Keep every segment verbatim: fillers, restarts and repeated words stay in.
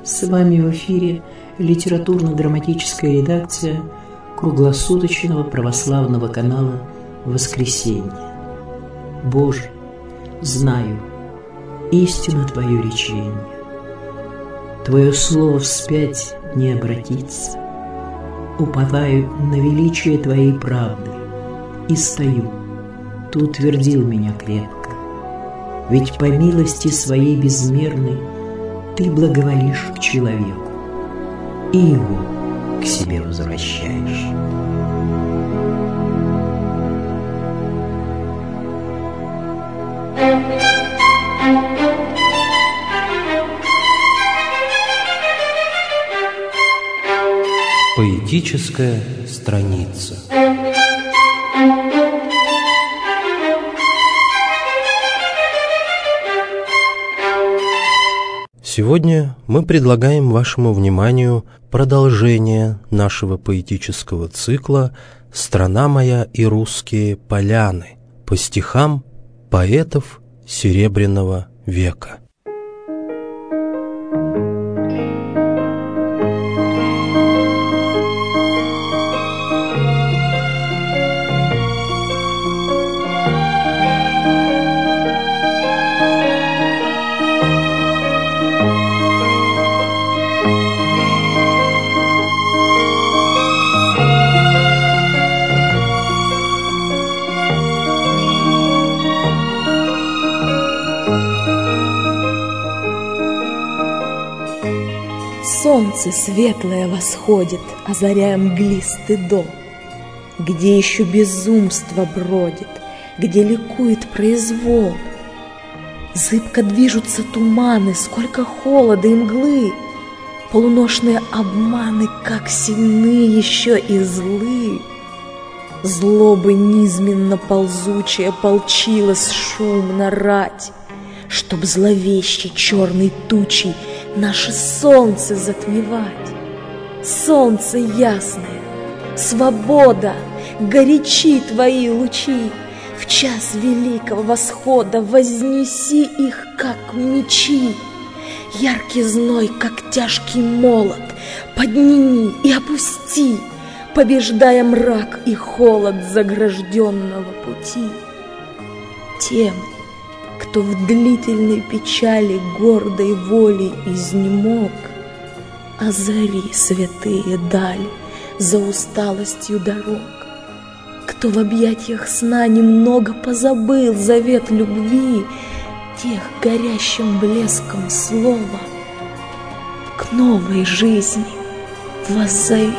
С вами в эфире литературно-драматическая редакция круглосуточного православного канала «Воскресенье». Боже, знаю, истина Твое речение. Твое слово вспять не обратится. Уповаю на величие Твоей правды и стою. Ты утвердил меня крепко. Ведь по милости Своей безмерной Ты благоволишь к человеку и его к себе возвращаешь. Поэтическая страница. Сегодня мы предлагаем вашему вниманию продолжение нашего поэтического цикла «Страна моя и русские поляны» по стихам поэтов Серебряного века. Солнце светлое восходит, озаряя мглистый дом, где еще безумство бродит, где ликует произвол. Зыбко движутся туманы, сколько холода и мглы, полуношные обманы, как сильны еще и злы. Злобы низменно ползучая полчилась шумно рать, чтоб зловещей черной тучей наше солнце затмевать. Солнце ясное, свобода, горячи твои лучи, в час великого восхода вознеси их, как мечи. Яркий зной, как тяжкий молот, подними и опусти, побеждая мрак и холод загражденного пути. Тем, кто в длительной печали гордой волей изнемог, озари святые дали за усталостью дорог. Кто в объятиях сна немного позабыл завет любви, тех горящим блеском слова к новой жизни воззови.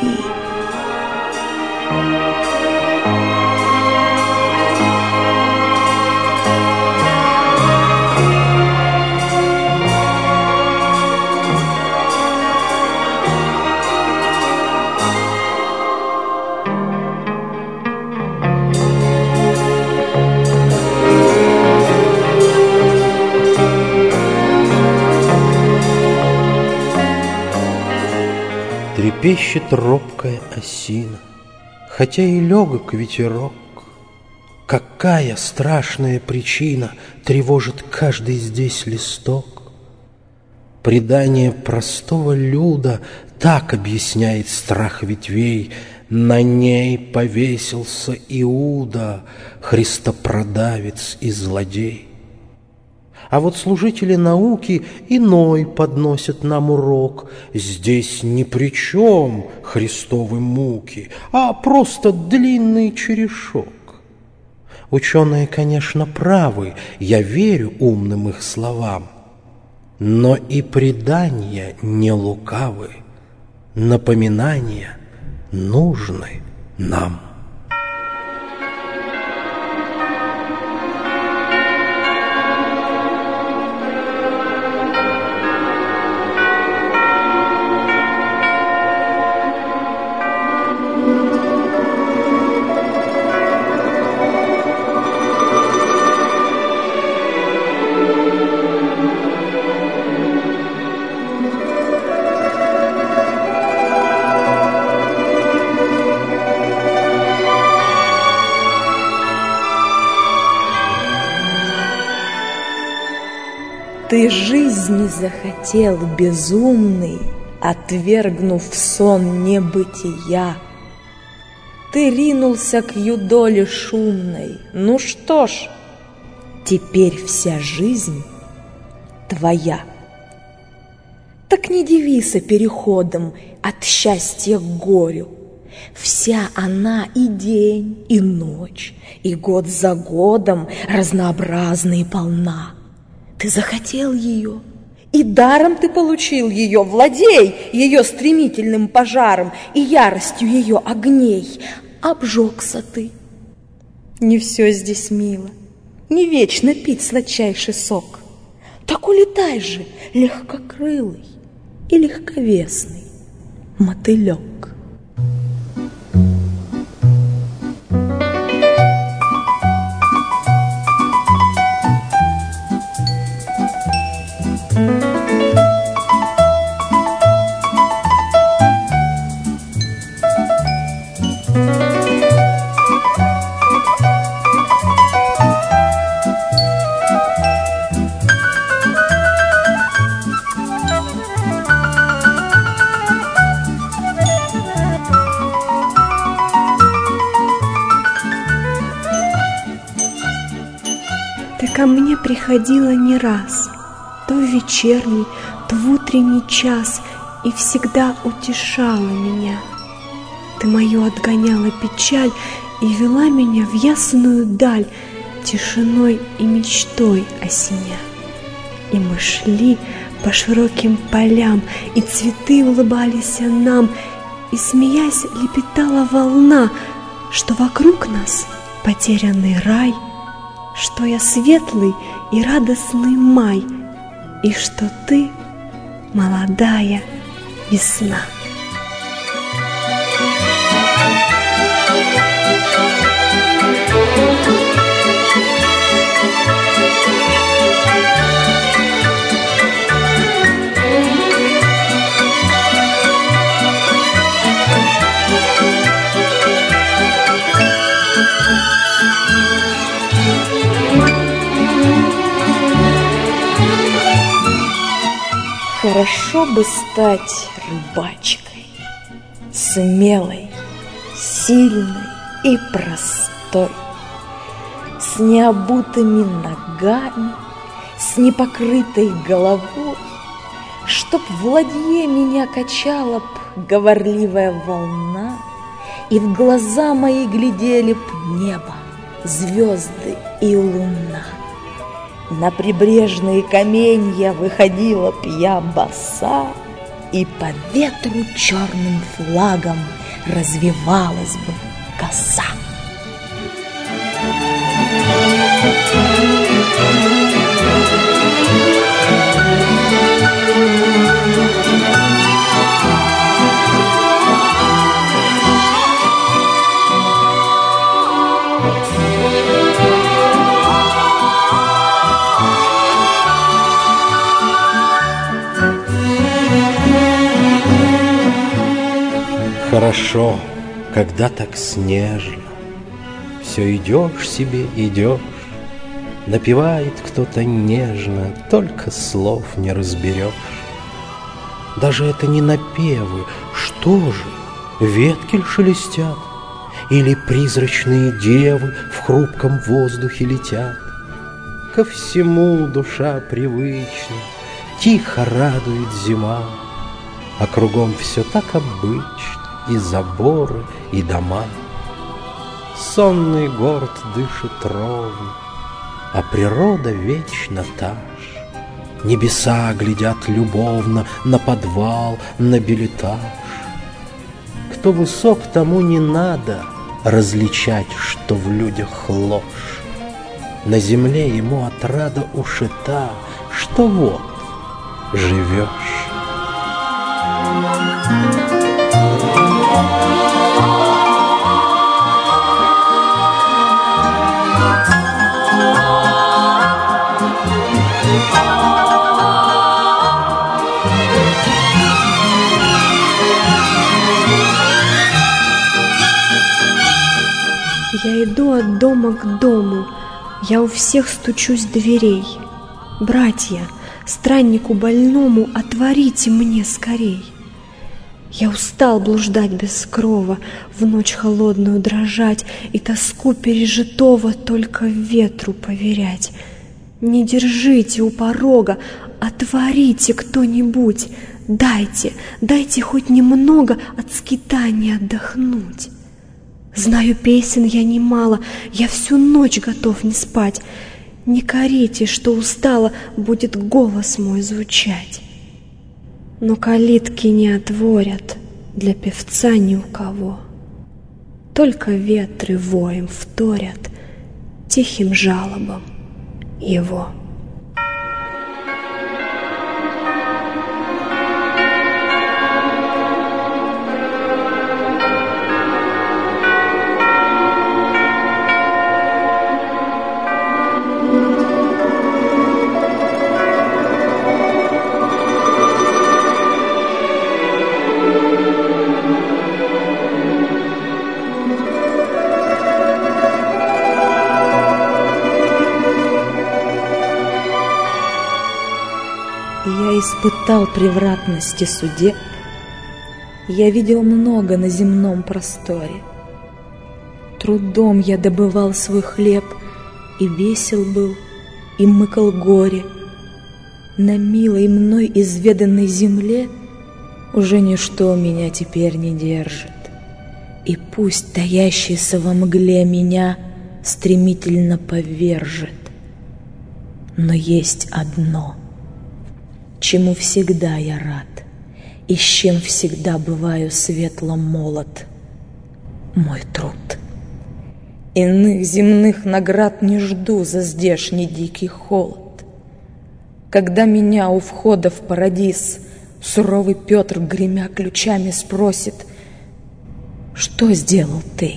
Трепещет робкая осина, хотя и легок ветерок. Какая страшная причина тревожит каждый здесь листок? Предание простого люда так объясняет страх ветвей. На ней повесился Иуда, христопродавец и злодей. А вот служители науки иной подносят нам урок. Здесь ни при чем Христовы муки, а просто длинный черешок. Ученые, конечно, правы, я верю умным их словам, но и предания не лукавы, напоминания нужны нам. Ты жизни захотел, безумный, отвергнув сон небытия. Ты ринулся к юдоле шумной. Ну что ж, теперь вся жизнь твоя. Так не дивися переходом от счастья к горю. Вся она и день, и ночь, и год за годом разнообразна и полна. Ты захотел ее, и даром ты получил ее. Владей ее стремительным пожаром и яростью ее огней. Обжегся ты. Не все здесь мило, не вечно пить сладчайший сок. Так улетай же, легкокрылый и легковесный мотылек. Ко мне приходила не раз, то в вечерний, то в утренний час, и всегда утешала меня. Ты мою отгоняла печаль и вела меня в ясную даль, тишиной и мечтой осеня. И мы шли по широким полям, и цветы улыбались нам, и, смеясь, лепетала волна, что вокруг нас потерянный рай, что я светлый и радостный май, и что ты молодая весна. Хорошо бы стать рыбачкой, смелой, сильной и простой, с необутыми ногами, с непокрытой головой, чтоб в ладье меня качала б говорливая волна, и в глаза мои глядели б небо, звезды и луна. На прибрежные каменья выходила б я боса, и по ветру черным флагом развивалась бы коса. Хорошо, когда так снежно, все идешь себе, идешь, напевает кто-то нежно, только слов не разберешь. Даже это не напевы, что же, ветки ль шелестят, или призрачные девы в хрупком воздухе летят. Ко всему душа привычна, тихо радует зима, а кругом все так обычно, и заборы, и дома. Сонный город дышит ровно, а природа вечно та ж. Небеса глядят любовно на подвал, на билетаж. Кто высок, тому не надо различать, что в людях ложь. На земле ему отрада ушита, что вот живешь. Я иду от дома к дому, я у всех стучусь дверей. Братья, страннику больному, отворите мне скорей. Я устал блуждать без крова, в ночь холодную дрожать и тоску пережитого только ветру поверять. Не держите у порога, отворите кто-нибудь, дайте, дайте хоть немного от скитания отдохнуть. Знаю, песен я немало, я всю ночь готов не спать. Не корите, что устало будет голос мой звучать. Но калитки не отворят для певца ни у кого. Только ветры воем вторят тихим жалобам его. Я испытал превратности судеб, я видел много на земном просторе. Трудом я добывал свой хлеб, и весел был, и мыкал горе. На милой мной изведанной земле уже ничто меня теперь не держит. И пусть таящийся во мгле меня стремительно повержит. Но есть одно, чему всегда я рад, и с чем всегда бываю светло молод — мой труд. Иных земных наград не жду за здешний дикий холод. Когда меня у входа в парадиз суровый Петр, гремя ключами, спросит: «Что сделал ты?»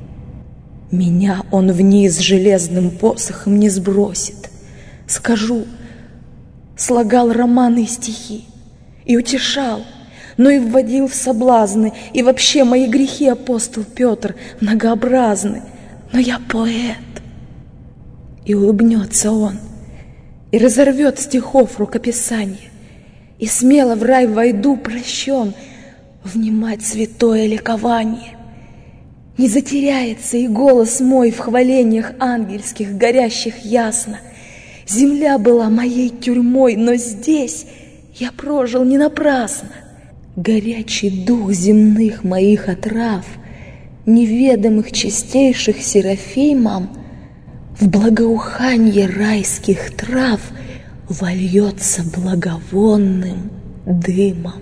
Меня он вниз железным посохом не сбросит. Скажу: слагал романы и стихи, и утешал, но и вводил в соблазны, и вообще мои грехи, апостол Петр, многообразны, но я поэт. И улыбнется он, и разорвет стихов рукописание, и смело в рай войду прощен, внимать святое ликование. Не затеряется и голос мой в хвалениях ангельских, горящих ясно. Земля была моей тюрьмой, но здесь я прожил не напрасно. Горячий дух земных моих отрав, неведомых чистейших серафимам, в благоуханье райских трав вольется благовонным дымом.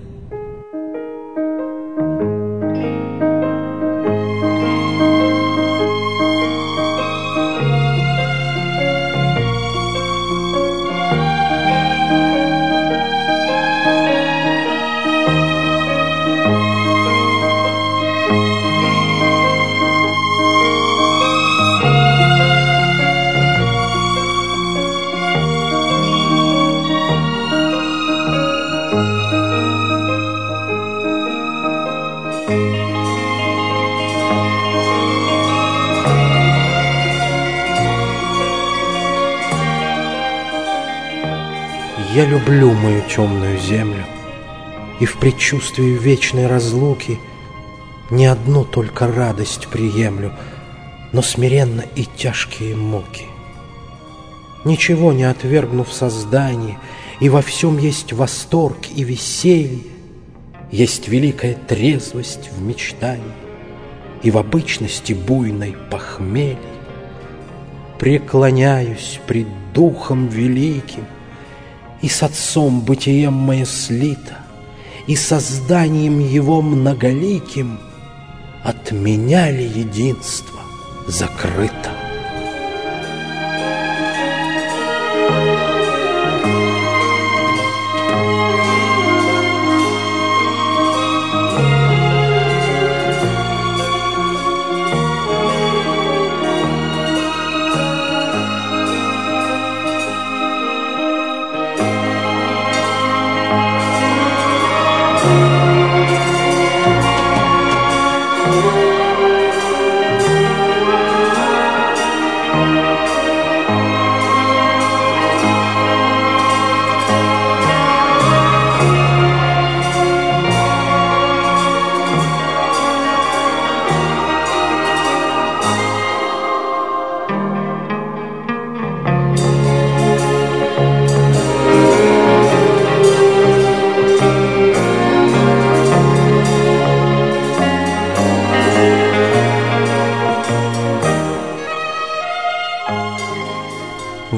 Я люблю мою темную землю, и в предчувствии вечной разлуки не одну только радость приемлю, но смиренно и тяжкие муки. Ничего не отвергнув создание, и во всем есть восторг и веселье, есть великая трезвость в мечтании, и в обычности буйной похмелье. Преклоняюсь пред Духом Великим, и с Отцом бытием мое слито, и созданием Его многоликим от меня ли единство закрыто?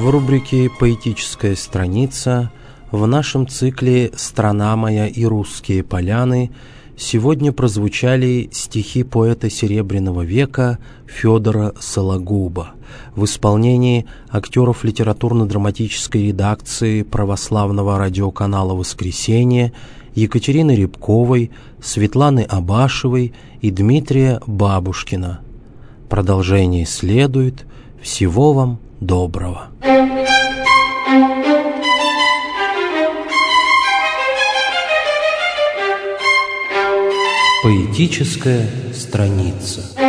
В рубрике «Поэтическая страница» в нашем цикле «Страна моя и русские поляны» сегодня прозвучали стихи поэта Серебряного века Федора Сологуба в исполнении актеров литературно-драматической редакции православного радиоканала «Воскресенье» Екатерины Рябковой, Светланы Абашевой и Дмитрия Бабушкина. Продолжение следует. Всего вам доброго. Поэтическая страница.